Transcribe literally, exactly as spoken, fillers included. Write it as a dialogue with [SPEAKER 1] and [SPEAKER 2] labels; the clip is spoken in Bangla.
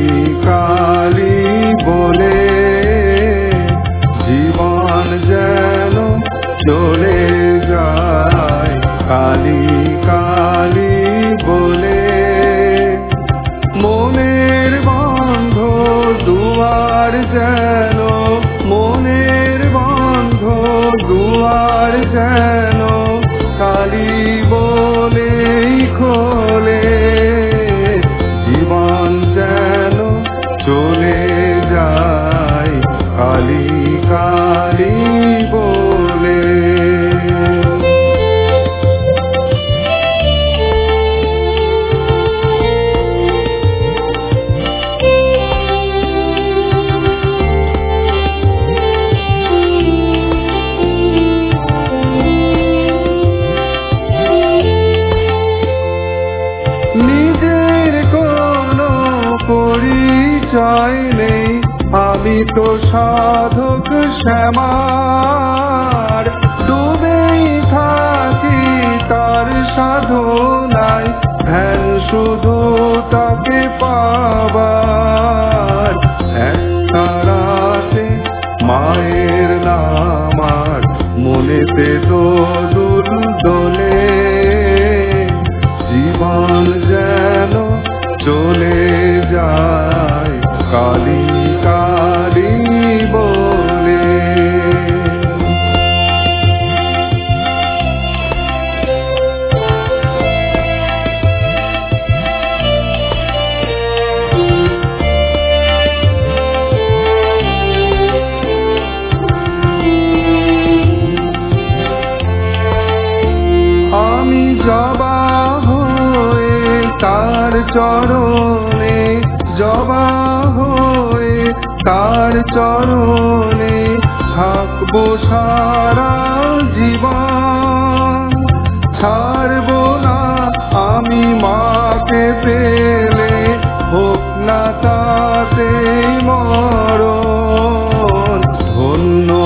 [SPEAKER 1] কালী বলে জীবন যেন চলে যায়, কালী কালী বলে। মনের বন্ধ দুয়ার যেন, মনের বন্ধ দুয়ার যেন কালী বলেই খোলে, জীবন যেন চলে যায় কালী কালী বলে। নিজের কোনো পরিচয় নেই, আমি তো সাধক শ্যামার, ডুবেই থাকি তার সাধনায়, ধ্যান শুধু তাকে পাবার। একটা রাতে মায়ের নাম আর মনেতে দোদুল দোলে, জীবন যেন চলে যায় কালী কালী বলে। আমি জবা হয়ে তার চরণে, জবা হয়ে তার চরণে থাকবো সারা জীবন। ছাড়বো না আমি মাকে পেলে, হোক না তাতে মরণ, ধন্য